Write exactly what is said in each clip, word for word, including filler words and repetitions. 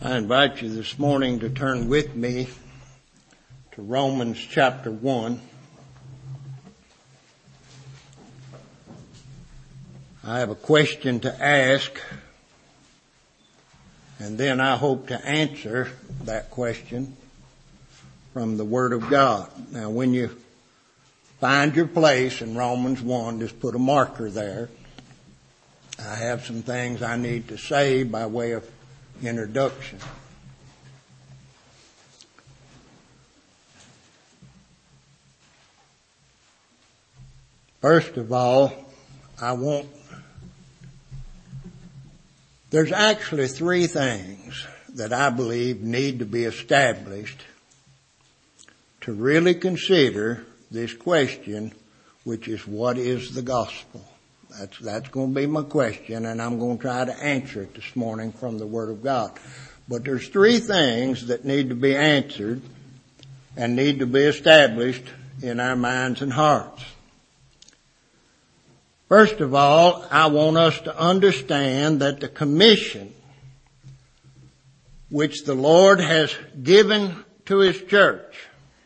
I invite you this morning to turn with me to Romans chapter one. I have a question to ask, and then I hope to answer that question from the Word of God. Now, when you find your place in Romans one, just put a marker there. I have some things I need to say by way of introduction. First of all, I want, there's actually three things that I believe need to be established to really consider this question, which is, what is the gospel? That's, that's going to be my question, and I'm going to try to answer it this morning from the Word of God. But there's three things that need to be answered and need to be established in our minds and hearts. First of all, I want us to understand that the commission which the Lord has given to His church,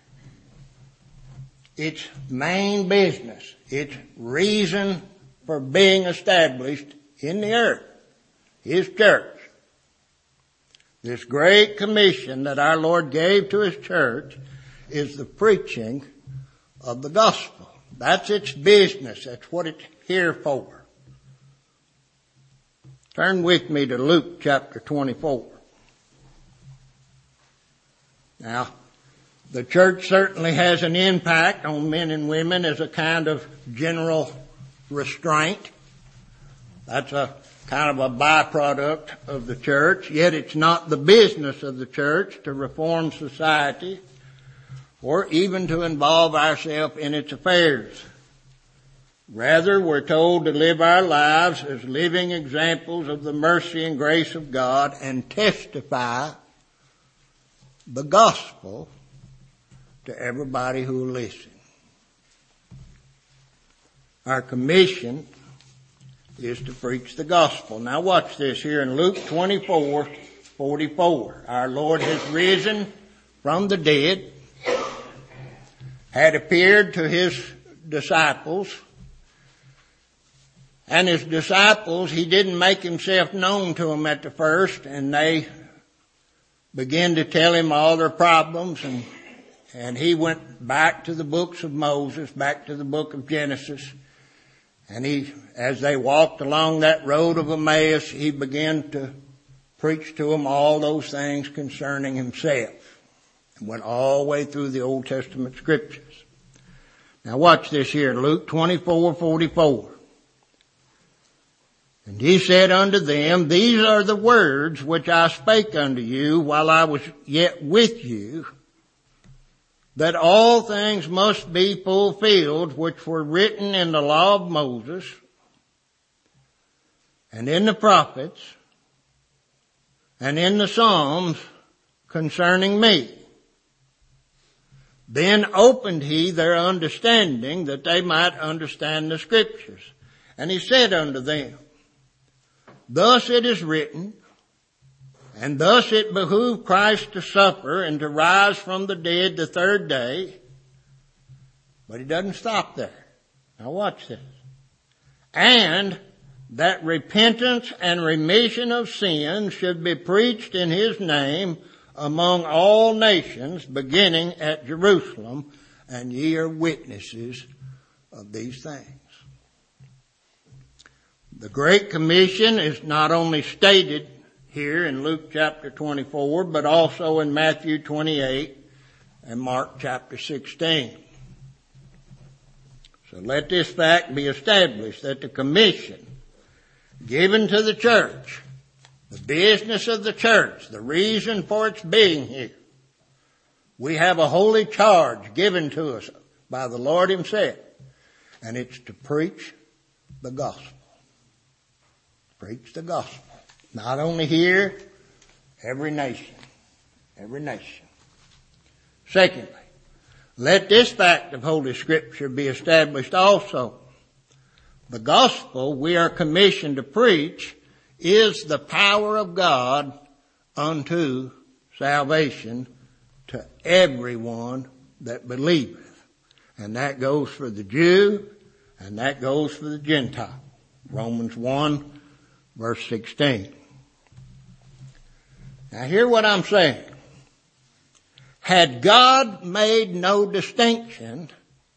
its main business, its reason for being established in the earth, His church. This great commission that our Lord gave to His church is the preaching of the gospel. That's its business. That's what it's here for. Turn with me to Luke chapter twenty-four. Now, the church certainly has an impact on men and women as a kind of general restraint. That's a kind of a byproduct of the church. Yet it's not the business of the church to reform society or even to involve ourselves in its affairs. Rather, we're told to live our lives as living examples of the mercy and grace of God and testify the gospel to everybody who will listen. Our commission is to preach the gospel. Now watch this here in Luke twenty-four forty-four. Our Lord has risen from the dead, had appeared to His disciples, and His disciples, He didn't make Himself known to them at the first, and they began to tell Him all their problems, and, and He went back to the books of Moses, back to the book of Genesis. And he, as they walked along that road of Emmaus, He began to preach to them all those things concerning Himself. And went all the way through the Old Testament scriptures. Now watch this here, Luke twenty-four forty-four. And He said unto them, These are the words which I spake unto you while I was yet with you, that all things must be fulfilled which were written in the law of Moses and in the prophets and in the Psalms concerning me. Then opened He their understanding that they might understand the scriptures. And He said unto them, Thus it is written, and thus it behooved Christ to suffer and to rise from the dead the third day. But He doesn't stop there. Now watch this. And that repentance and remission of sins should be preached in His name among all nations, beginning at Jerusalem, and ye are witnesses of these things. The Great Commission is not only stated here in Luke chapter twenty-four, but also in Matthew twenty-eight and Mark chapter sixteen. So let this fact be established that the commission given to the church, the business of the church, the reason for its being here, we have a holy charge given to us by the Lord Himself, and it's to preach the gospel. Preach the gospel. Not only here, every nation. Every nation. Secondly, let this fact of Holy Scripture be established also. The gospel we are commissioned to preach is the power of God unto salvation to everyone that believeth. And that goes for the Jew, and that goes for the Gentile. Romans one, verse sixteen. Now hear what I'm saying. Had God made no distinction,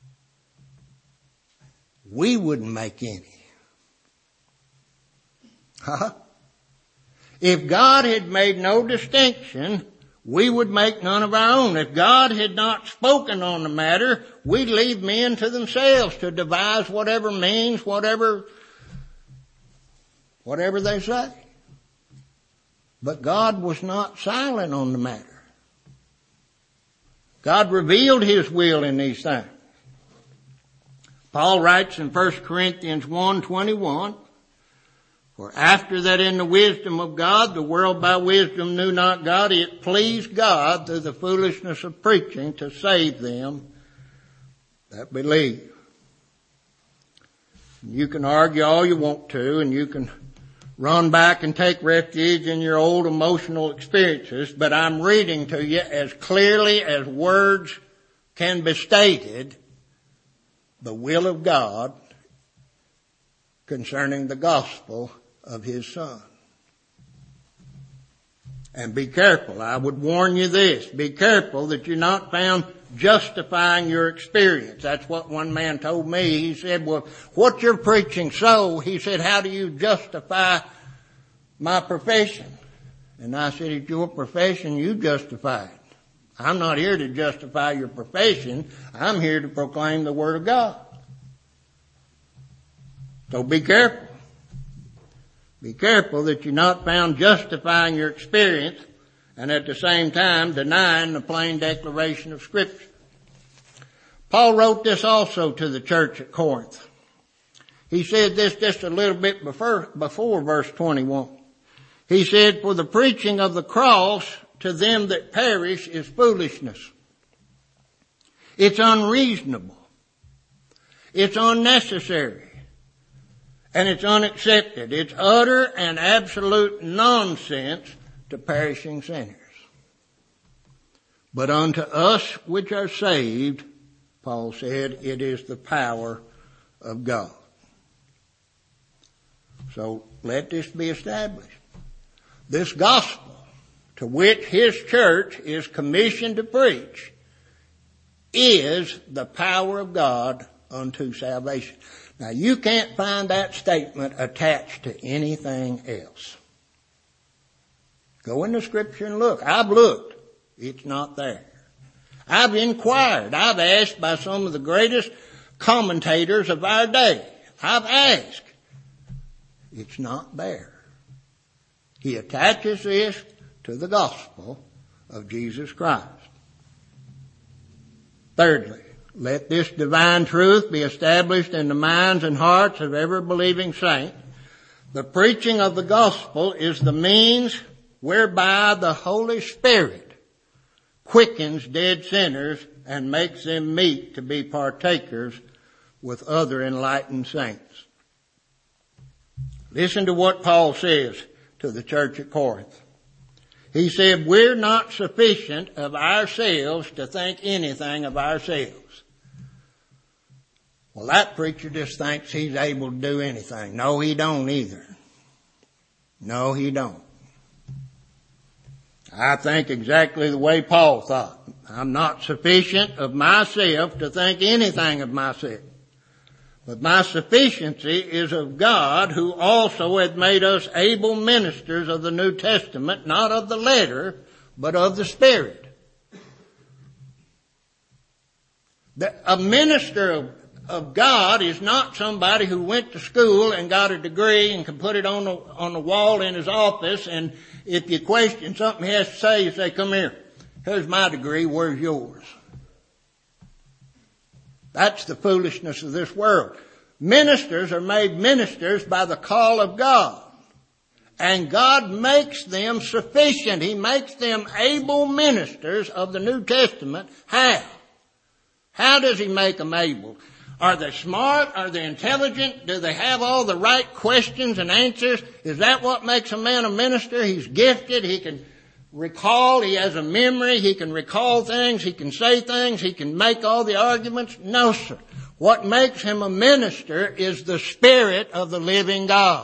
we wouldn't make any. Huh? If God had made no distinction, we would make none of our own. If God had not spoken on the matter, we'd leave men to themselves to devise whatever means, whatever, whatever they say. But God was not silent on the matter. God revealed His will in these things. Paul writes in First Corinthians one twenty-one, for after that in the wisdom of God, the world by wisdom knew not God, it pleased God through the foolishness of preaching to save them that believe. You can argue all you want to, and you can run back and take refuge in your old emotional experiences, but I'm reading to you as clearly as words can be stated the will of God concerning the gospel of His Son. And be careful. I would warn you this. Be careful that you're not found justifying your experience. That's what one man told me. He said, well, what you're preaching so, he said, how do you justify my profession? And I said, it's your profession, you justify it. I'm not here to justify your profession. I'm here to proclaim the Word of God. So be careful. Be careful that you're not found justifying your experience and at the same time denying the plain declaration of Scripture. Paul wrote this also to the church at Corinth. He said this just a little bit before, before verse twenty-one. He said, for the preaching of the cross to them that perish is foolishness. It's unreasonable. It's unnecessary. And it's unaccepted. It's utter and absolute nonsense to perishing sinners. But unto us which are saved, Paul said, it is the power of God. So let this be established. This gospel to which His church is commissioned to preach is the power of God unto salvation. Now you can't find that statement attached to anything else. Go in the Scripture and look. I've looked. It's not there. I've inquired. I've asked by some of the greatest commentators of our day. I've asked. It's not there. He attaches this to the gospel of Jesus Christ. Thirdly, let this divine truth be established in the minds and hearts of every believing saint. The preaching of the gospel is the means whereby the Holy Spirit quickens dead sinners and makes them meet to be partakers with other enlightened saints. Listen to what Paul says to the church at Corinth. He said, we're not sufficient of ourselves to think anything of ourselves. Well, that preacher just thinks he's able to do anything. No, he don't either. No, he don't. I think exactly the way Paul thought. I'm not sufficient of myself to think anything of myself. But my sufficiency is of God, who also hath made us able ministers of the New Testament, not of the letter, but of the Spirit. The, a minister of, of God is not somebody who went to school and got a degree and can put it on the, on the wall in his office, and if you question something he has to say, you say, come here. Here's my degree, where's yours? That's the foolishness of this world. Ministers are made ministers by the call of God. And God makes them sufficient. He makes them able ministers of the New Testament. How? How does He make them able? Are they smart? Are they intelligent? Do they have all the right questions and answers? Is that what makes a man a minister? He's gifted. He can recall, he has a memory, he can recall things, he can say things, he can make all the arguments. No, sir. What makes him a minister is the Spirit of the living God.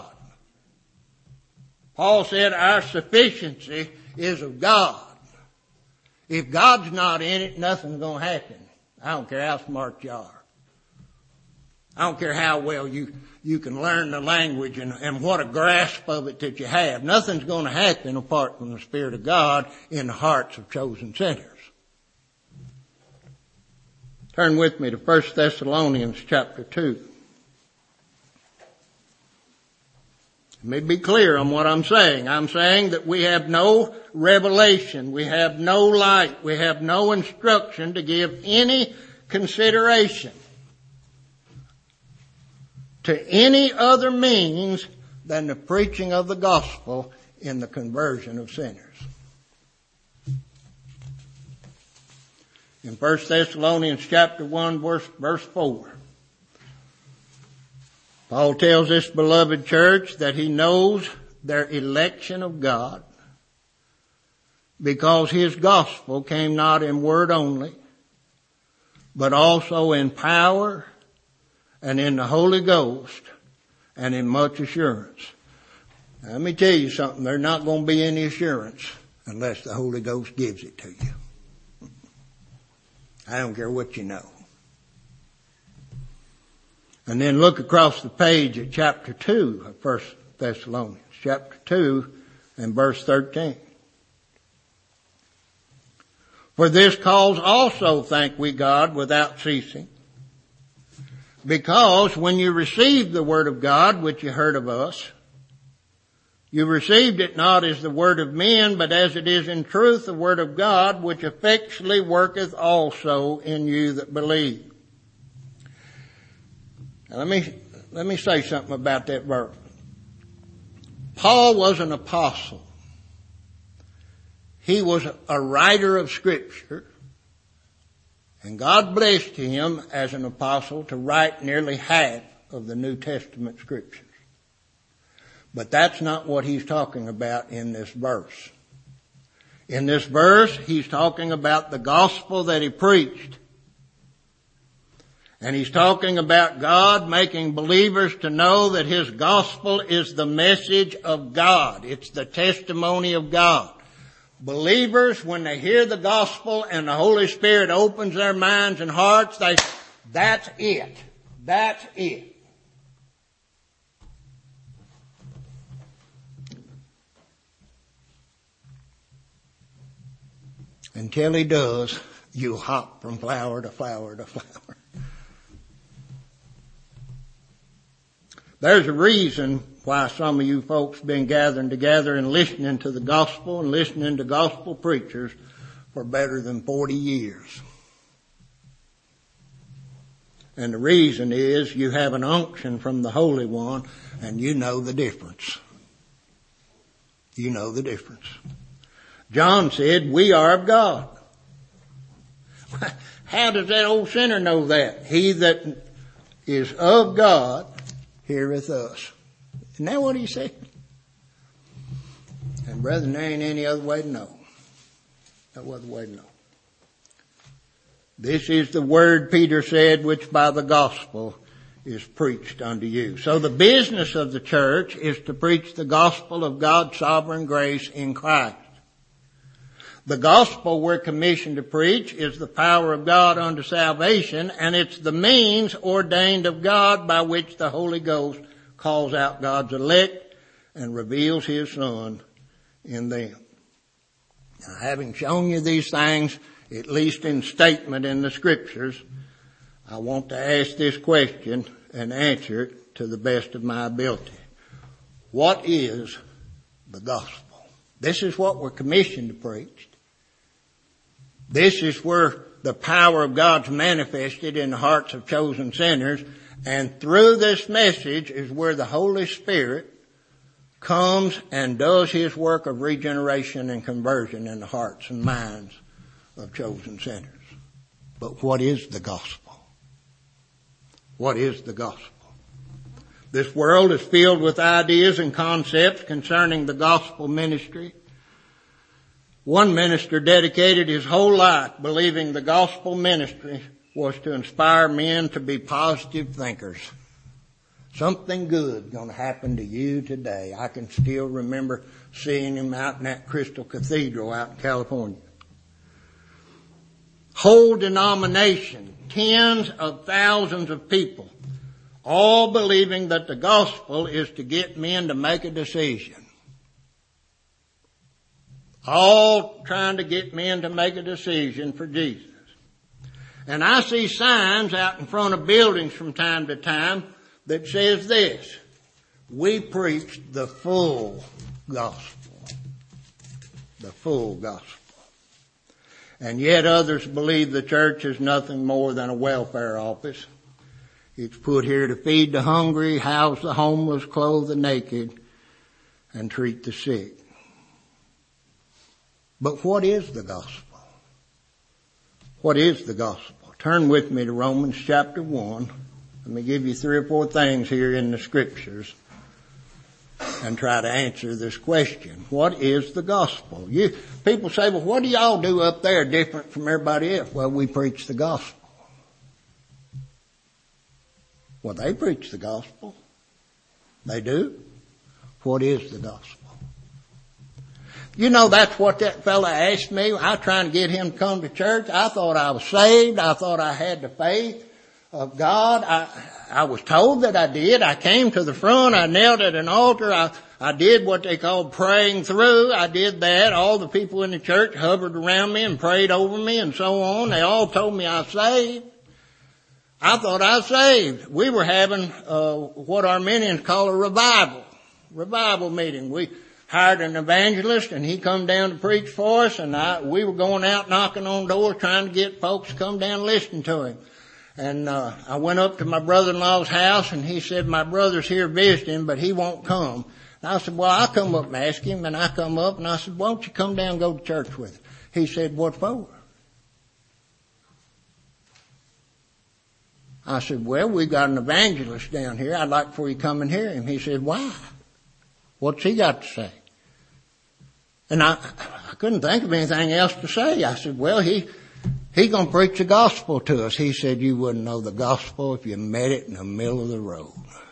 Paul said our sufficiency is of God. If God's not in it, nothing's going to happen. I don't care how smart you are. I don't care how well you, you can learn the language and, and what a grasp of it that you have. Nothing's going to happen apart from the Spirit of God in the hearts of chosen sinners. Turn with me to First Thessalonians chapter two. Let me be clear on what I'm saying. I'm saying that we have no revelation, we have no light, we have no instruction to give any consideration to any other means than the preaching of the gospel in the conversion of sinners. In First Thessalonians chapter one, verse, verse four, Paul tells this beloved church that he knows their election of God because his gospel came not in word only, but also in power and in the Holy Ghost and in much assurance. Now, let me tell you something. There's not going to be any assurance unless the Holy Ghost gives it to you. I don't care what you know. And then look across the page at chapter two of First Thessalonians, chapter two and verse thirteen. For this cause also thank we God without ceasing, because when you received the word of God, which you heard of us, you received it not as the word of men, but as it is in truth the word of God, which effectually worketh also in you that believe. Now let me, let me say something about that verse. Paul was an apostle. He was a writer of Scripture. And God blessed him as an apostle to write nearly half of the New Testament Scriptures. But that's not what he's talking about in this verse. In this verse, he's talking about the gospel that he preached. And he's talking about God making believers to know that his gospel is the message of God. It's the testimony of God. Believers, when they hear the gospel and the Holy Spirit opens their minds and hearts, they, that's it. That's it. Until he does, you hop from flower to flower to flower. There's a reason why some of you folks have been gathering together and listening to the gospel and listening to gospel preachers for better than forty years. And the reason is you have an unction from the Holy One and you know the difference. You know the difference. John said, we are of God. How does that old sinner know that? He that is of God heareth us. Isn't that what he said? And brethren, there ain't any other way to know. No other way to know. This is the word, Peter said, which by the gospel is preached unto you. So the business of the church is to preach the gospel of God's sovereign grace in Christ. The gospel we're commissioned to preach is the power of God unto salvation, and it's the means ordained of God by which the Holy Ghost calls out God's elect and reveals His Son in them. Now, having shown you these things, at least in statement in the Scriptures, I want to ask this question and answer it to the best of my ability. What is the gospel? This is what we're commissioned to preach. This is where the power of God's manifested in the hearts of chosen sinners. And through this message is where the Holy Spirit comes and does His work of regeneration and conversion in the hearts and minds of chosen sinners. But what is the gospel? What is the gospel? This world is filled with ideas and concepts concerning the gospel ministry. One minister dedicated his whole life believing the gospel ministry was to inspire men to be positive thinkers. Something good going to happen to you today. I can still remember seeing him out in that Crystal Cathedral out in California. Whole denomination, tens of thousands of people, all believing that the gospel is to get men to make a decision. All trying to get men to make a decision for Jesus. And I see signs out in front of buildings from time to time that says this: we preach the full gospel. The full gospel. And yet others believe the church is nothing more than a welfare office. It's put here to feed the hungry, house the homeless, clothe the naked, and treat the sick. But what is the gospel? What is the gospel? Turn with me to Romans chapter one. Let me give you three or four things here in the scriptures and try to answer this question. What is the gospel? You, people say, well, what do y'all do up there different from everybody else? Well, we preach the gospel. Well, they preach the gospel. They do. What is the gospel? You know, that's what that fella asked me. I was trying to get him to come to church. I thought I was saved. I thought I had the faith of God. I, I was told that I did. I came to the front. I knelt at an altar. I, I did what they called praying through. I did that. All the people in the church hovered around me and prayed over me and so on. They all told me I was saved. I thought I was saved. We were having uh, what Armenians call a revival, revival meeting. We hired an evangelist and he come down to preach for us, and I, we were going out knocking on doors trying to get folks to come down and listen to him. And uh, I went up to my brother-in-law's house and he said, my brother's here visiting, but he won't come. And I said, well, I'll come up and ask him. And I come up and I said, why don't you come down and go to church with us? He said, what for? I said, well, we've got an evangelist down here. I'd like for you to come and hear him. He said, why? What's he got to say? And I, I couldn't think of anything else to say. I said, well, he, he gonna preach the gospel to us. He said, you wouldn't know the gospel if you met it in the middle of the road.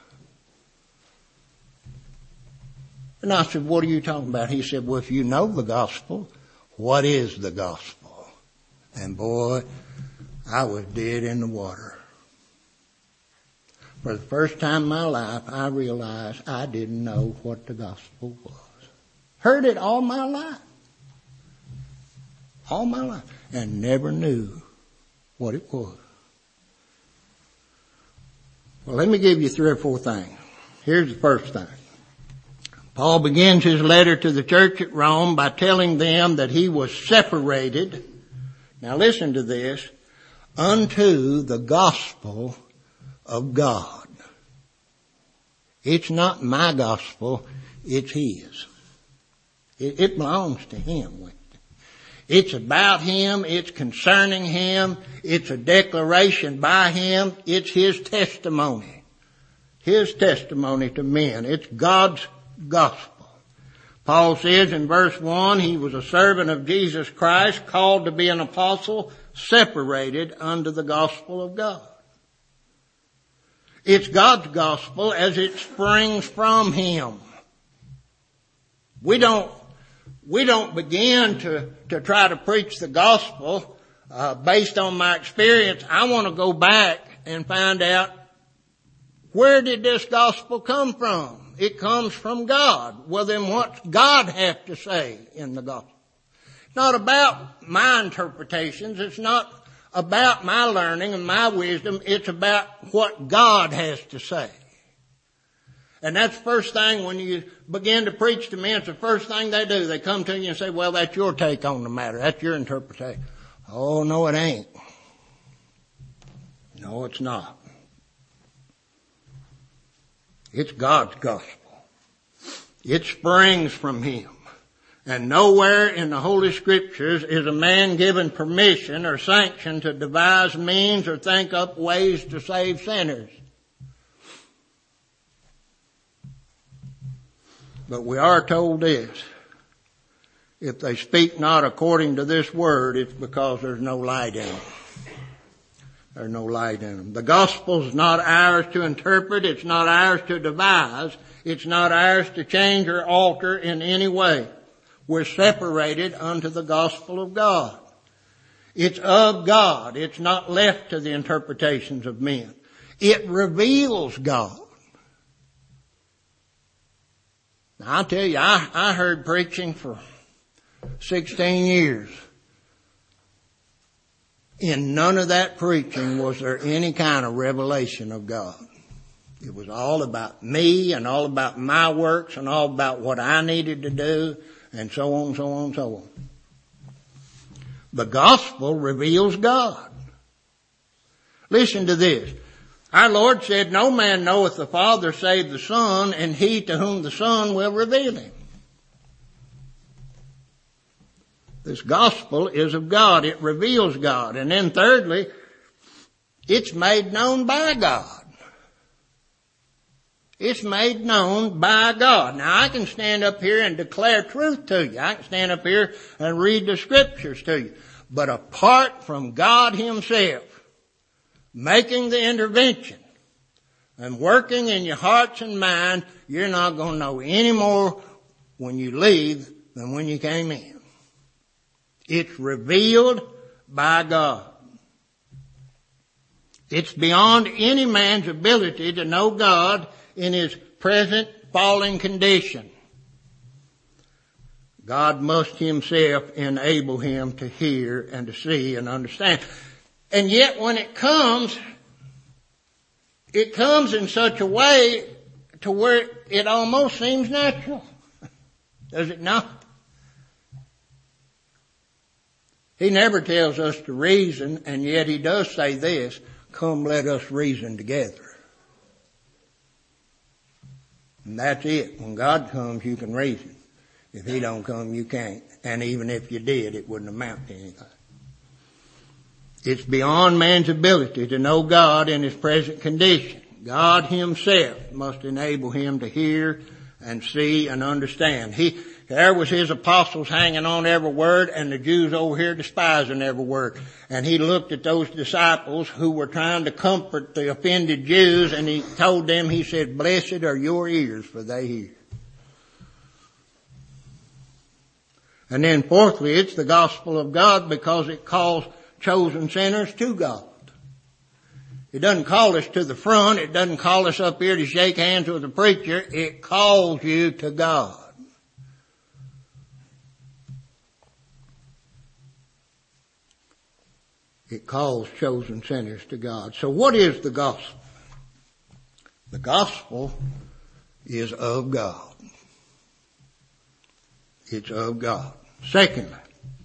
And I said, what are you talking about? He said, well, if you know the gospel, what is the gospel? And boy, I was dead in the water. For the first time in my life, I realized I didn't know what the gospel was. Heard it all my life. All my life. And never knew what it was. Well, let me give you three or four things. Here's the first thing. Paul begins his letter to the church at Rome by telling them that he was separated. Now listen to this. Unto the gospel of God. It's not my gospel, it's his. It, it belongs to him. It's about him, it's concerning him, it's a declaration by him, it's his testimony. His testimony to men. It's God's gospel. Paul says in verse one, he was a servant of Jesus Christ, called to be an apostle, separated unto the gospel of God. It's God's gospel as it springs from him. We don't, we don't begin to, to try to preach the gospel, uh, based on my experience. I want to go back and find out, where did this gospel come from? It comes from God. Well, then what's God have to say in the gospel? It's not about my interpretations. It's not about my learning and my wisdom. It's about what God has to say. And that's the first thing when you begin to preach to men. It's the first thing they do. They come to you and say, well, that's your take on the matter. That's your interpretation. Oh, no, it ain't. No, it's not. It's God's gospel. It springs from him. And nowhere in the Holy Scriptures is a man given permission or sanction to devise means or think up ways to save sinners. But we are told this. if they speak not according to this word, it's because there's no light in them. There's no light in them. The gospel's not ours to interpret. It's not ours to devise. It's not ours to change or alter in any way. We're separated unto the gospel of God. It's of God. It's not left to the interpretations of men. It reveals God. Now, I'll tell you, I, I heard preaching for sixteen years. In none of that preaching was there any kind of revelation of God. It was all about me and all about my works and all about what I needed to do and so on, so on, so on. The gospel reveals God. Listen to this. Our Lord said, no man knoweth the Father save the Son, and he to whom the Son will reveal him. This gospel is of God. It reveals God. And then thirdly, it's made known by God. It's made known by God. Now I can stand up here and declare truth to you. I can stand up here and read the scriptures to you. But apart from God himself making the intervention and working in your hearts and mind, you're not going to know any more when you leave than when you came in. It's revealed by God. It's beyond any man's ability to know God in his present fallen condition. God must himself enable him to hear and to see and understand. And yet when it comes, it comes in such a way to where it almost seems natural. Does it not? He never tells us to reason, and yet he does say this, come let us reason together. And that's it. When God comes, you can reason. If he don't come, you can't. And even if you did, it wouldn't amount to anything. It's beyond man's ability to know God in his present condition. God himself must enable him to hear and see and understand. He, there was his apostles hanging on every word, and the Jews over here despising every word. And he looked at those disciples who were trying to comfort the offended Jews, and he told them, he said, blessed are your ears, for they hear. And then fourthly, it's the gospel of God because it calls chosen sinners to God. It doesn't call us to the front. It doesn't call us up here to shake hands with the preacher. It calls you to God. It calls chosen sinners to God. So what is the gospel? The gospel is of God. It's of God. Secondly,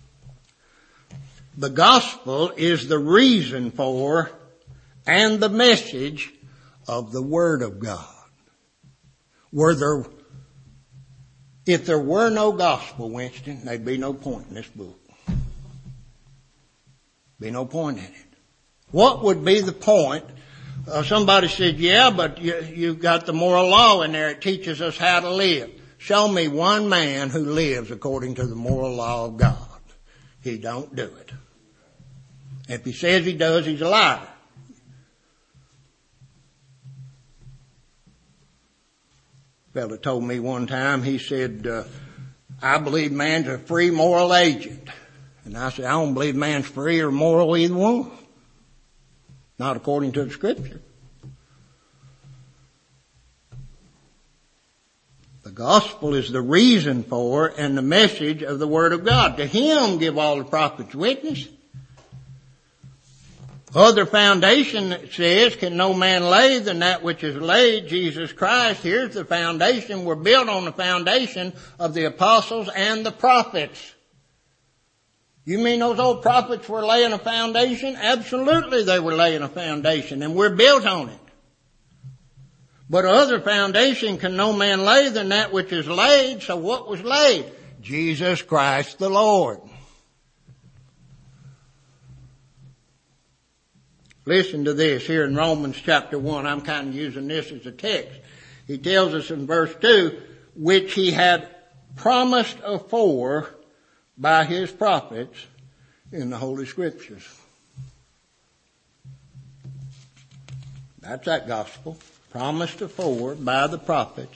the gospel is the reason for and the message of the Word of God. Were there, if there were no gospel, Winston, there'd be no point in this book. Be no point in it. What would be the point? Uh, somebody said, yeah, but you, you've got the moral law in there. It teaches us how to live. Show me one man who lives according to the moral law of God. He don't do it. If he says he does, he's a liar. A fellow told me one time, he said, uh, I believe man's a free moral agent. And I said, I don't believe man's free or moral either one. Not according to the scripture. The gospel is the reason for and the message of the Word of God. To him give all the prophets witness. Other foundation that says, can no man lay than that which is laid, Jesus Christ. Here's the foundation. We're built on the foundation of the apostles and the prophets. You mean those old prophets were laying a foundation? Absolutely they were laying a foundation, and we're built on it. But other foundation can no man lay than that which is laid. So what was laid? Jesus Christ the Lord. Listen to this here in Romans chapter one. I'm kind of using this as a text. He tells us in verse two, which he had promised afore by his prophets in the Holy Scriptures. That's that gospel, promised afore by the prophets.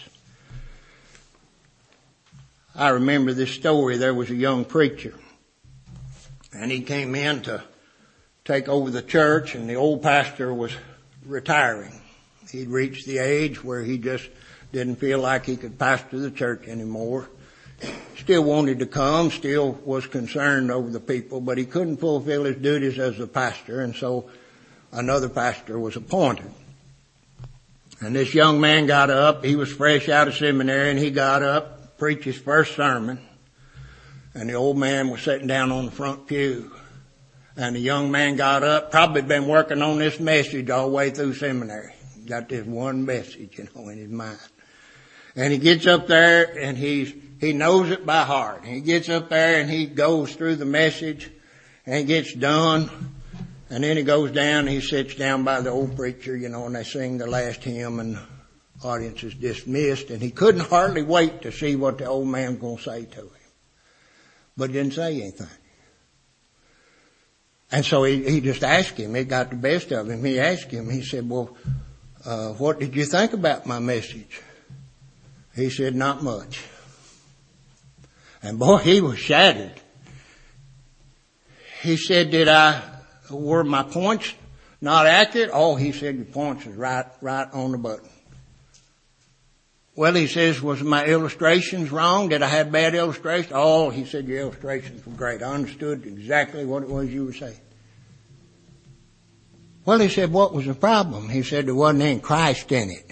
I remember this story. There was a young preacher, and he came in to take over the church, and the old pastor was retiring. He'd reached the age where he just didn't feel like he could pastor the church anymore. Still wanted to come, still was concerned over the people, but he couldn't fulfill his duties as a pastor, and so another pastor was appointed. And this young man got up. He was fresh out of seminary, and he got up, preached his first sermon, and the old man was sitting down on the front pew. And the young man got up, probably been working on this message all the way through seminary. Got this one message, you know, in his mind. And he gets up there and he's, he knows it by heart. He gets up there and he goes through the message and he gets done. And then he goes down and he sits down by the old preacher, you know, and they sing the last hymn and the audience is dismissed. And he couldn't hardly wait to see what the old man was going to say to him. But he didn't say anything. And so he, he just asked him, it got the best of him. He asked him, he said, well, uh, what did you think about my message? He said, not much. And boy, he was shattered. He said, did I, were my points not accurate? Oh, he said, your points was right, right on the button. Well, he says, was my illustrations wrong? Did I have bad illustrations? Oh, he said, your illustrations were great. I understood exactly what it was you were saying. Well, he said, what was the problem? He said, there wasn't any Christ in it.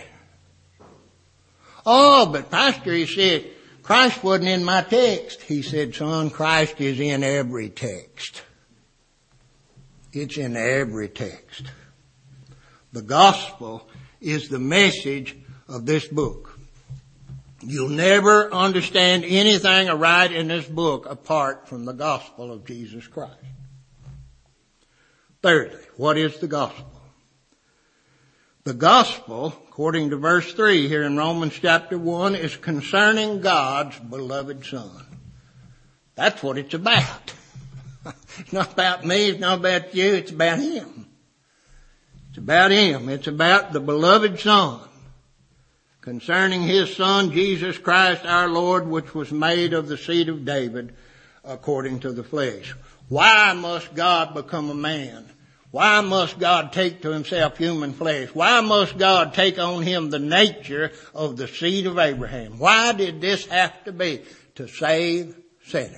Oh, but Pastor, he said, Christ wasn't in my text. He said, son, Christ is in every text. It's in every text. The gospel is the message of this book. You'll never understand anything aright in this book apart from the gospel of Jesus Christ. Thirdly, what is the gospel? The gospel, according to verse three here in Romans chapter one, is concerning God's beloved Son. That's what it's about. It's not about me, it's not about you, it's about Him. It's about Him. It's about the beloved Son. Concerning His Son, Jesus Christ our Lord, which was made of the seed of David according to the flesh. Why must God become a man? Why must God take to Himself human flesh? Why must God take on Him the nature of the seed of Abraham? Why did this have to be? To save sinners.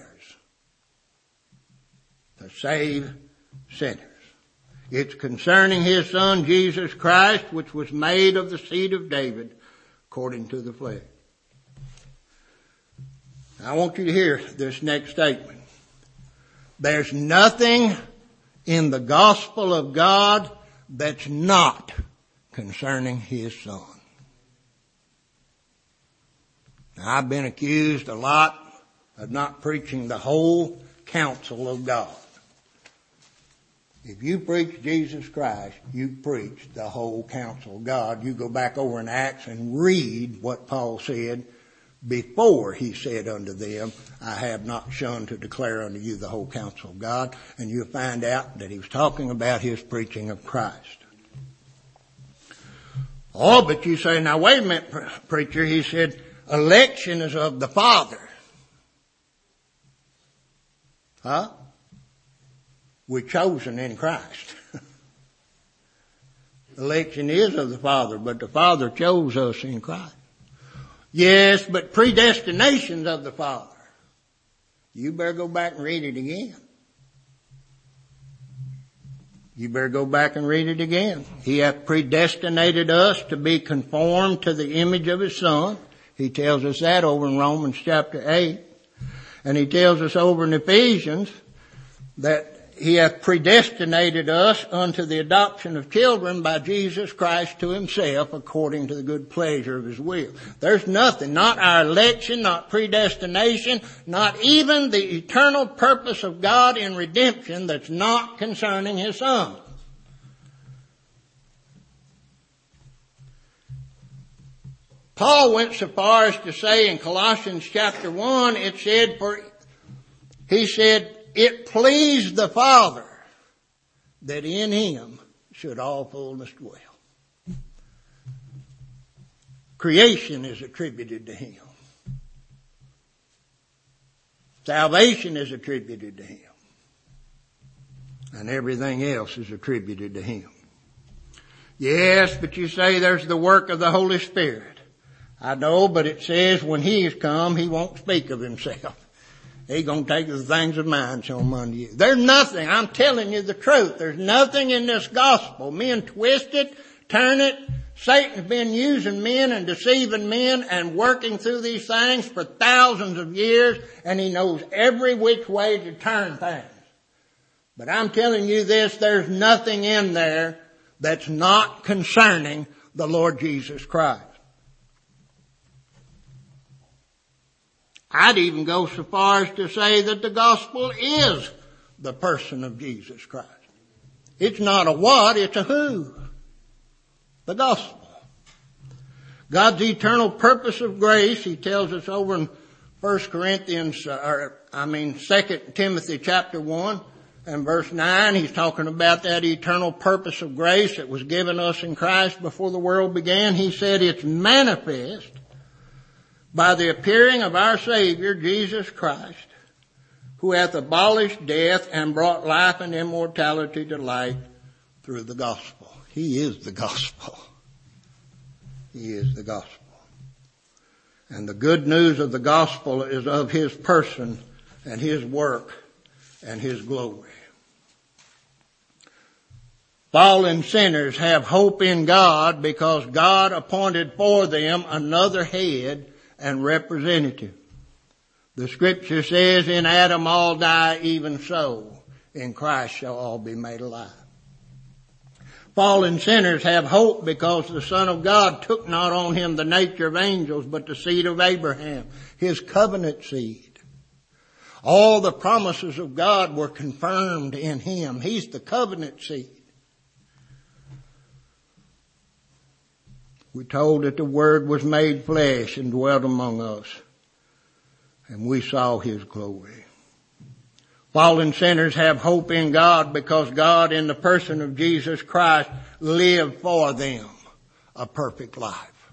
To save sinners. It's concerning His Son, Jesus Christ, which was made of the seed of David according to the flesh. I want you to hear this next statement. There's nothing in the gospel of God that's not concerning His Son. Now, I've been accused a lot of not preaching the whole counsel of God. If you preach Jesus Christ, you preach the whole counsel of God. You go back over in Acts and read what Paul said before he said unto them, I have not shunned to declare unto you the whole counsel of God. And you'll find out that he was talking about his preaching of Christ. Oh, but you say, now wait a minute, preacher. He said, election is of the Father. Huh? We're chosen in Christ. Election is of the Father, but the Father chose us in Christ. Yes, but predestination's of the Father. You better go back and read it again. You better go back and read it again. He hath predestinated us to be conformed to the image of His Son. He tells us that over in Romans chapter eight. And He tells us over in Ephesians that He hath predestinated us unto the adoption of children by Jesus Christ to Himself according to the good pleasure of His will. There's nothing, not our election, not predestination, not even the eternal purpose of God in redemption that's not concerning His Son. Paul went so far as to say in Colossians chapter one, it said, for He said, it pleased the Father that in him should all fullness dwell. Creation is attributed to him. Salvation is attributed to him. And everything else is attributed to him. Yes, but you say there's the work of the Holy Spirit. I know, but it says when he has come, he won't speak of himself. He's going to take the things of mine, show them unto you. There's nothing, I'm telling you the truth, there's nothing in this gospel. Men twist it, turn it. Satan's been using men and deceiving men and working through these things for thousands of years, and he knows every which way to turn things. But I'm telling you this, there's nothing in there that's not concerning the Lord Jesus Christ. I'd even go so far as to say that the gospel is the person of Jesus Christ. It's not a what, it's a who. The gospel. God's eternal purpose of grace, he tells us over in First Corinthians, or I mean Second Timothy chapter one and verse nine, he's talking about that eternal purpose of grace that was given us in Christ before the world began. He said it's manifest by the appearing of our Savior, Jesus Christ, who hath abolished death and brought life and immortality to light through the gospel. He is the gospel. He is the gospel. And the good news of the gospel is of his person and his work and his glory. Fallen sinners have hope in God because God appointed for them another head and representative. The scripture says, in Adam all die, even so in Christ shall all be made alive. Fallen sinners have hope because the Son of God took not on him the nature of angels, but the seed of Abraham, his covenant seed. All the promises of God were confirmed in him. He's the covenant seed. We're told that the Word was made flesh and dwelt among us, and we saw his glory. Fallen sinners have hope in God because God in the person of Jesus Christ lived for them a perfect life.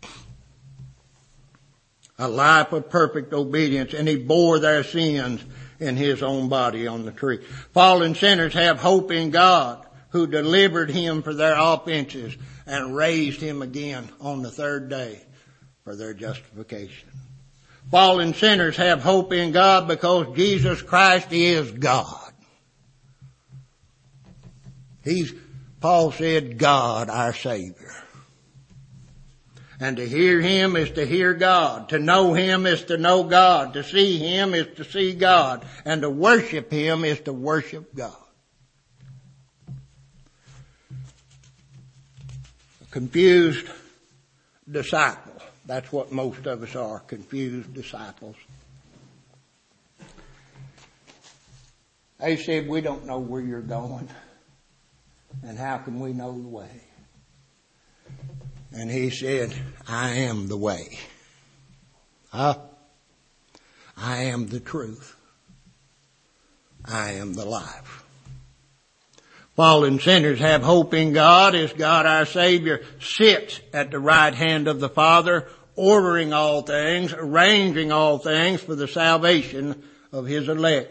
A life of perfect obedience, and he bore their sins in his own body on the tree. Fallen sinners have hope in God who delivered him for their offenses and raised him again on the third day for their justification. Fallen sinners have hope in God because Jesus Christ is God. He's, Paul said, God our Savior. And to hear him is to hear God. To know him is to know God. To see him is to see God. And to worship him is to worship God. A confused disciple. That's what most of us are, confused disciples. They said, we don't know where you're going. And how can we know the way? And he said, I am the way. Huh? I am the truth. I am the life. Fallen sinners have hope in God as God our Savior sits at the right hand of the Father, ordering all things, arranging all things for the salvation of his elect.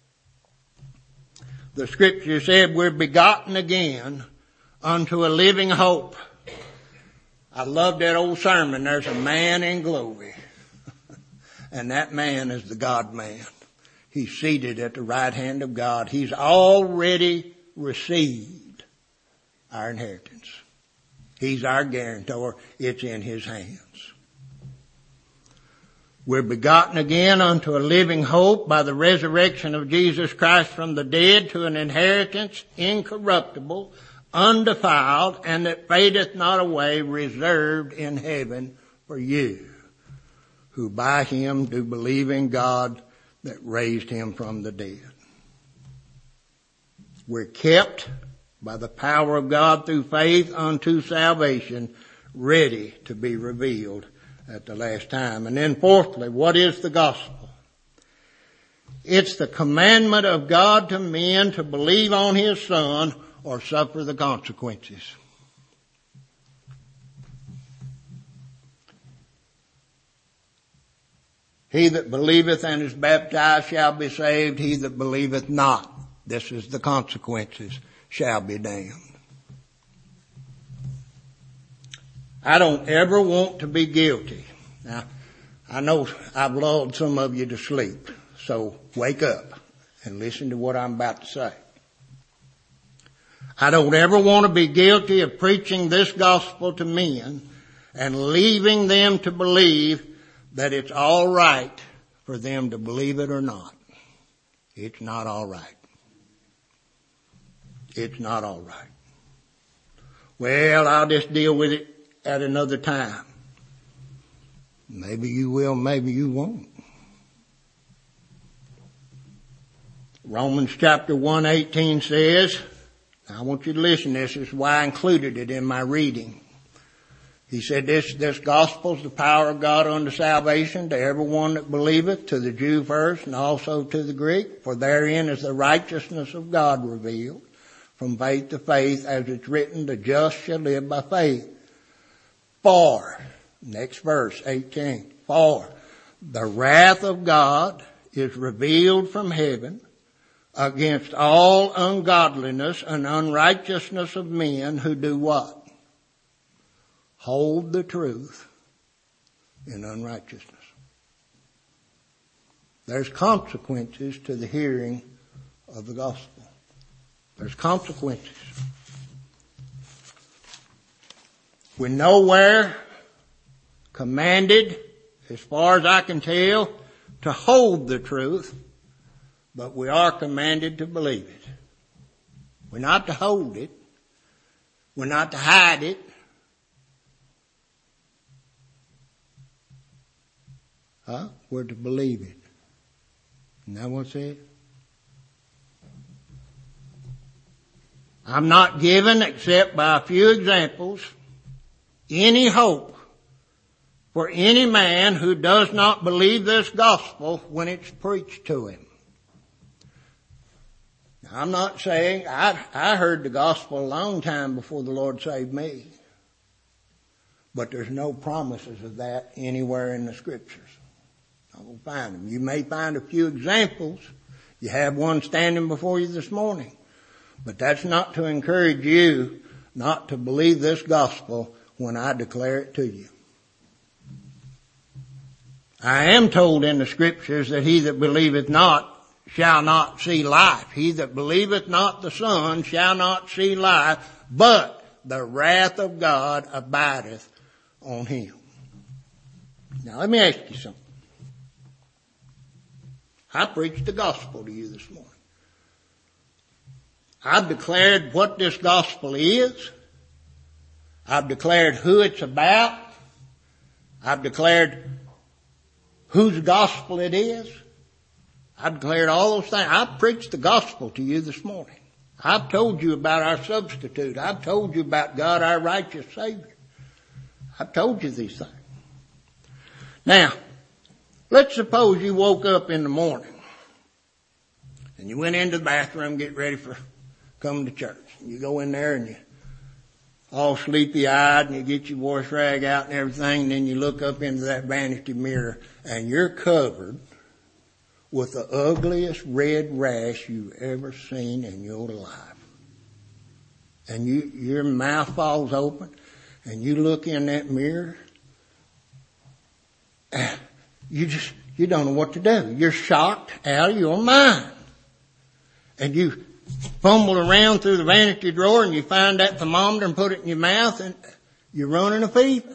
The scripture said we're begotten again unto a living hope. I love that old sermon, there's a man in glory. And that man is the God-man. He's seated at the right hand of God. He's already received our inheritance. He's our guarantor. It's in his hands. We're begotten again unto a living hope by the resurrection of Jesus Christ from the dead to an inheritance incorruptible, undefiled, and that fadeth not away, reserved in heaven for you, who by him do believe in God that raised him from the dead. We're kept by the power of God through faith unto salvation, ready to be revealed at the last time. And then fourthly, what is the gospel? It's the commandment of God to men to believe on His Son or suffer the consequences. He that believeth and is baptized shall be saved. He that believeth not, this is the consequences, shall be damned. I don't ever want to be guilty. Now, I know I've lulled some of you to sleep, so wake up and listen to what I'm about to say. I don't ever want to be guilty of preaching this gospel to men and leaving them to believe that it's all right for them to believe it or not. It's not all right. It's not all right. Well, I'll just deal with it at another time. Maybe you will, maybe you won't. Romans chapter one eighteen says, I want you to listen to this, this is why I included it in my reading. He said this, this gospel is the power of God unto salvation to everyone that believeth, to the Jew first and also to the Greek. For therein is the righteousness of God revealed from faith to faith, as it's written, the just shall live by faith. For, next verse, eighteen, for the wrath of God is revealed from heaven against all ungodliness and unrighteousness of men who do what? Hold the truth in unrighteousness. There's consequences to the hearing of the gospel. There's consequences. We're nowhere commanded, as far as I can tell, to hold the truth, but we are commanded to believe it. We're not to hold it. We're not to hide it. Huh? We're to believe it. Isn't that what it said? I'm not given, except by a few examples, any hope for any man who does not believe this gospel when it's preached to him. Now, I'm not saying, I, I heard the gospel a long time before the Lord saved me. But there's no promises of that anywhere in the Scriptures. I will find them. You may find a few examples. You have one standing before you this morning. But that's not to encourage you not to believe this gospel when I declare it to you. I am told in the Scriptures that he that believeth not shall not see life. He that believeth not the Son shall not see life, but the wrath of God abideth on him. Now let me ask you something. I preached the gospel to you this morning. I've declared what this gospel is. I've declared who it's about. I've declared whose gospel it is. I've declared all those things. I've preached the gospel to you this morning. I've told you about our substitute. I've told you about God, our righteous Savior. I've told you these things. Now, let's suppose you woke up in the morning and you went into the bathroom, get ready for coming to church. You go in there and you all sleepy-eyed and you get your wash rag out and everything, and then you look up into that vanity mirror and you're covered with the ugliest red rash you've ever seen in your life. And you, your mouth falls open and you look in that mirror and you just, you don't know what to do. You're shocked out of your mind. And you fumble around through the vanity drawer and you find that thermometer and put it in your mouth and you're running a fever.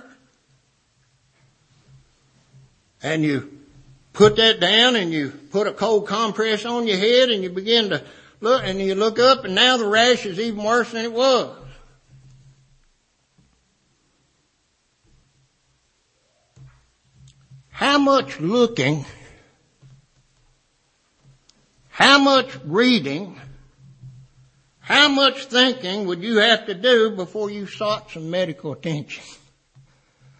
And you put that down and you put a cold compress on your head and you begin to look, and you look up and now the rash is even worse than it was. How much looking, how much reading, how much thinking would you have to do before you sought some medical attention?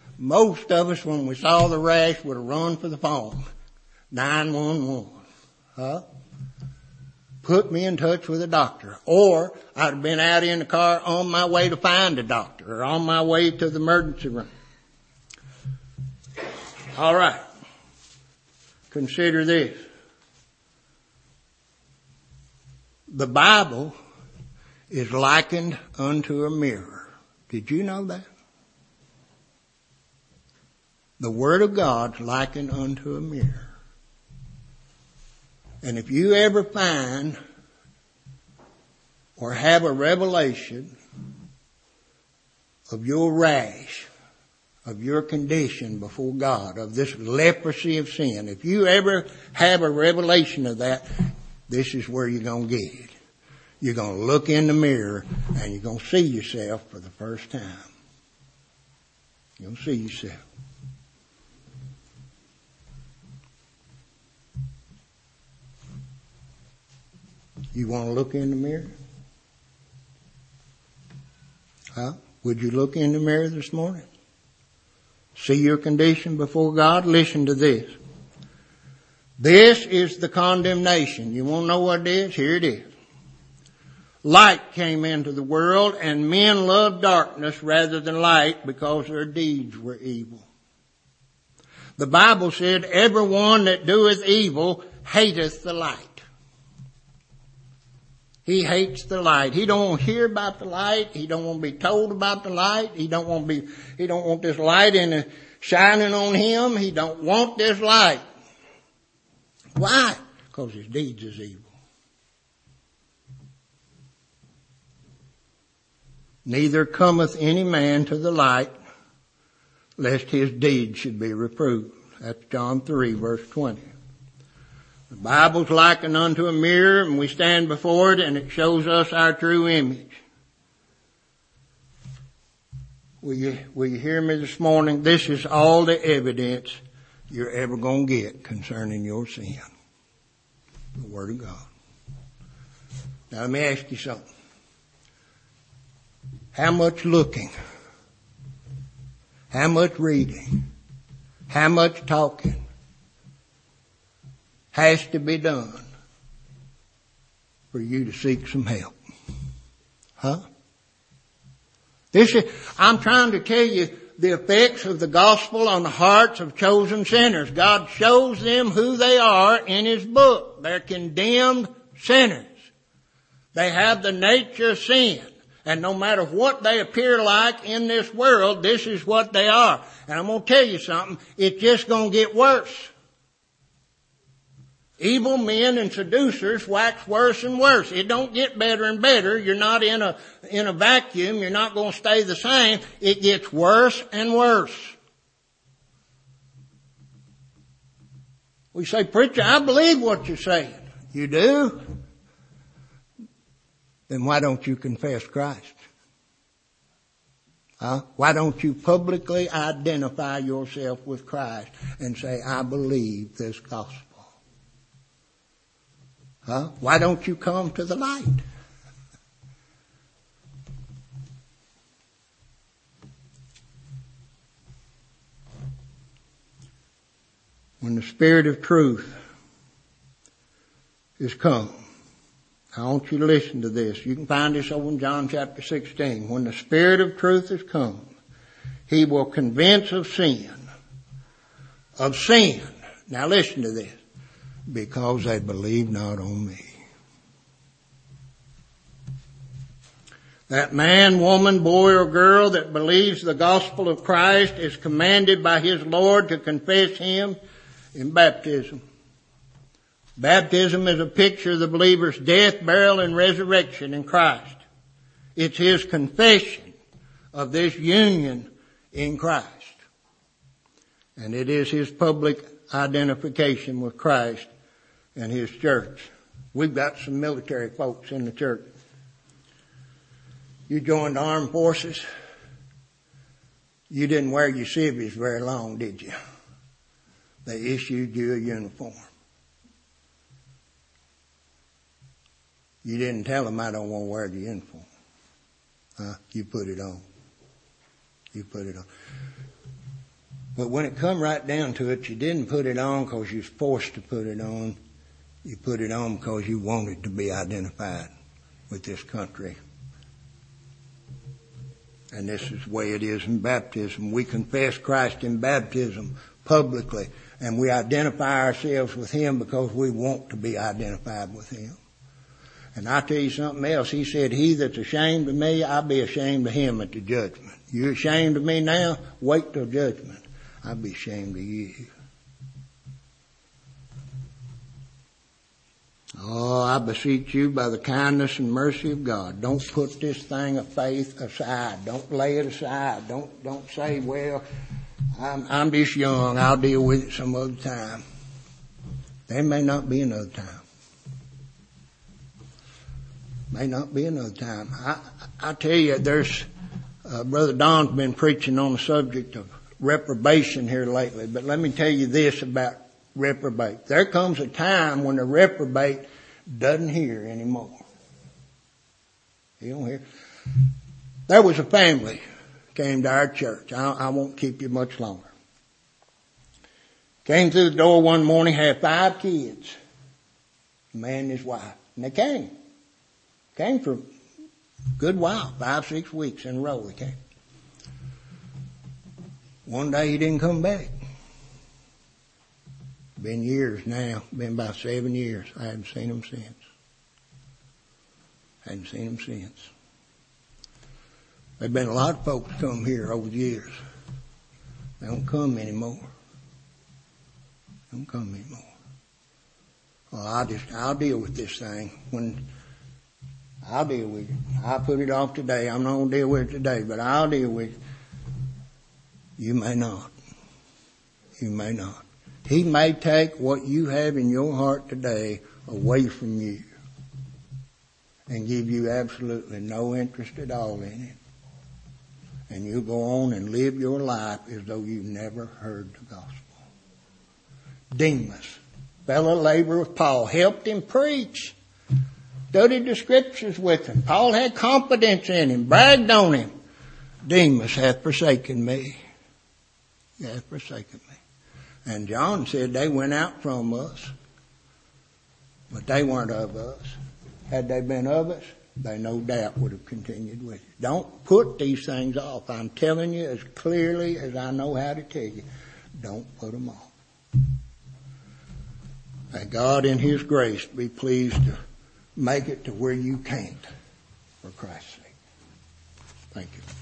Most of us, when we saw the rash, would have run for the phone. nine one one. Huh? Put me in touch with a doctor. Or I'd have been out in the car on my way to find a doctor or on my way to the emergency room. All right. Consider this. The Bible is likened unto a mirror. Did you know that? The Word of God's likened unto a mirror. And if you ever find or have a revelation of your rash, of your condition before God, of this leprosy of sin, if you ever have a revelation of that, this is where you're going to get it. You're going to look in the mirror and you're going to see yourself for the first time. You're going to see yourself. You want to look in the mirror? Huh? Would you look in the mirror this morning? See your condition before God? Listen to this. This is the condemnation. You want to know what it is? Here it is. Light came into the world, and men loved darkness rather than light because their deeds were evil. The Bible said, everyone that doeth evil hateth the light. He hates the light. He don't want to hear about the light. He don't want to be told about the light. He don't want to be, he don't want this light in the, shining on him. He don't want this light. Why? Because his deeds is evil. Neither cometh any man to the light, lest his deeds should be reproved. That's John three, verse twenty. The Bible's likened unto a mirror, and we stand before it, and it shows us our true image. Will you, will you hear me this morning? This is all the evidence you're ever going to get concerning your sin. The Word of God. Now let me ask you something. How much looking? How much reading? How much talking has to be done for you to seek some help? Huh? This is, I'm trying to tell you the effects of the gospel on the hearts of chosen sinners. God shows them who they are in His book. They're condemned sinners. They have the nature of sin. And no matter what they appear like in this world, this is what they are. And I'm going to tell you something, it's just going to get worse. Evil men and seducers wax worse and worse. It don't get better and better. You're not in a, in a vacuum. You're not going to stay the same. It gets worse and worse. We say, preacher, I believe what you're saying. You do? Then why don't you confess Christ? Huh? Why don't you publicly identify yourself with Christ and say, I believe this gospel? Huh? Why don't you come to the light? When the Spirit of truth is come, I want you to listen to this. You can find this over in John chapter sixteen. When the Spirit of truth is come, He will convince of sin. Of sin. Now listen to this. Because they believe not on me. That man, woman, boy, or girl that believes the gospel of Christ is commanded by his Lord to confess Him in baptism. Baptism is a picture of the believer's death, burial, and resurrection in Christ. It's his confession of this union in Christ. And it is his public identification with Christ and His church. We've got some military folks in the church. You joined the armed forces. You didn't wear your civvies very long, did you? They issued you a uniform. You didn't tell them, I don't want to wear the uniform. Huh? You put it on. You put it on. But when it come right down to it, you didn't put it on because you was forced to put it on. You put it on because you wanted to be identified with this country. And this is the way it is in baptism. We confess Christ in baptism publicly, and we identify ourselves with Him because we want to be identified with Him. And I tell you something else. He said, he that's ashamed of me, I'll be ashamed of him at the judgment. You're ashamed of me now? Wait till judgment. I'll be ashamed of you. Oh, I beseech you by the kindness and mercy of God, don't put this thing of faith aside. Don't lay it aside. Don't, don't say, well, I'm, I'm just young. I'll deal with it some other time. There may not be another time. May not be another time. I, I tell you, there's, uh, Brother Don's been preaching on the subject of reprobation here lately, but let me tell you this about reprobate. There comes a time when the reprobate doesn't hear anymore. He don't hear. There was a family came to our church. I, I won't keep you much longer. Came through the door one morning, had five kids, a man and his wife, and they came. Came for a good while, five, six weeks in a row he came. One day he didn't come back. Been years now, been about seven years. I haven't seen him since. Hadn't seen him since. There've been a lot of folks come here over the years. They don't come anymore. They don't come anymore. Well, I'll just, I'll deal with this thing when I'll deal with it. I'll put it off today. I'm not going to deal with it today, but I'll deal with it. You may not. You may not. He may take what you have in your heart today away from you and give you absolutely no interest at all in it. And you go on and live your life as though you've never heard the gospel. Demas, fellow laborer with Paul, helped him preach. Studied the scriptures with him. Paul had confidence in him, bragged on him. Demas hath forsaken me. He hath forsaken me. And John said they went out from us, but they weren't of us. Had they been of us, they no doubt would have continued with it. Don't put these things off. I'm telling you as clearly as I know how to tell you. Don't put them off. May God in His grace be pleased to make it to where you can't, for Christ's sake. Thank you.